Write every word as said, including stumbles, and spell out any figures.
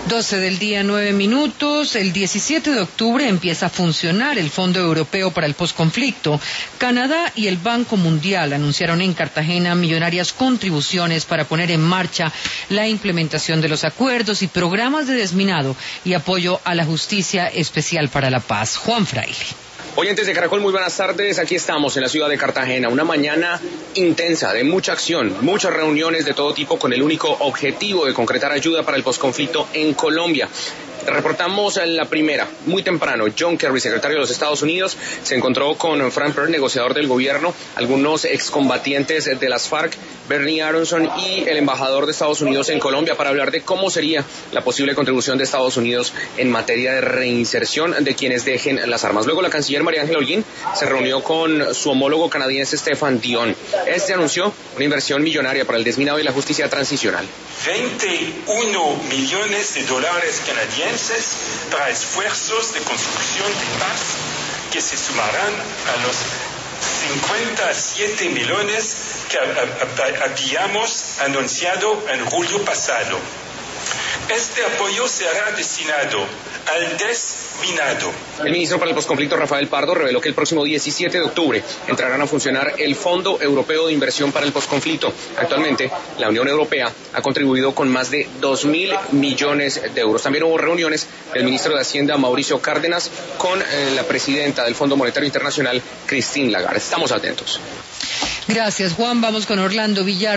doce del día, nueve minutos. El diecisiete de octubre empieza a funcionar el Fondo Europeo para el Postconflicto. Canadá y el Banco Mundial anunciaron en Cartagena millonarias contribuciones para poner en marcha la implementación de los acuerdos y programas de desminado y apoyo a la justicia especial para la paz. Juan Fraile. Oyentes de Caracol, muy buenas tardes. Aquí estamos en la ciudad de Cartagena, una mañana intensa, de mucha acción, muchas reuniones de todo tipo con el único objetivo de concretar ayuda para el posconflicto en Colombia. Reportamos la primera, muy temprano. John Kerry, secretario de los Estados Unidos, se encontró con Frank Byrne, negociador del gobierno, algunos excombatientes de las FARC, Bernie Aronson y el embajador de Estados Unidos en Colombia para hablar de cómo sería la posible contribución de Estados Unidos en materia de reinserción de quienes dejen las armas. Luego la canciller María Ángela Holguín se reunió con su homólogo canadiense Stefan Dion. Este anunció una inversión millonaria para el desminado y la justicia transicional. veintiuno millones de dólares canadienses para esfuerzos de construcción de paz que se sumarán a los cincuenta y siete millones que habíamos anunciado en julio pasado. Este apoyo será destinado al desminado. El ministro para el posconflicto, Rafael Pardo, reveló que el próximo diecisiete de octubre entrarán a funcionar el Fondo Europeo de Inversión para el Posconflicto. Actualmente, la Unión Europea ha contribuido con más de dos mil millones de euros. También hubo reuniones del ministro de Hacienda, Mauricio Cárdenas, con eh, la presidenta del Fondo Monetario Internacional, Christine Lagarde. Estamos atentos. Gracias, Juan. Vamos con Orlando Villar.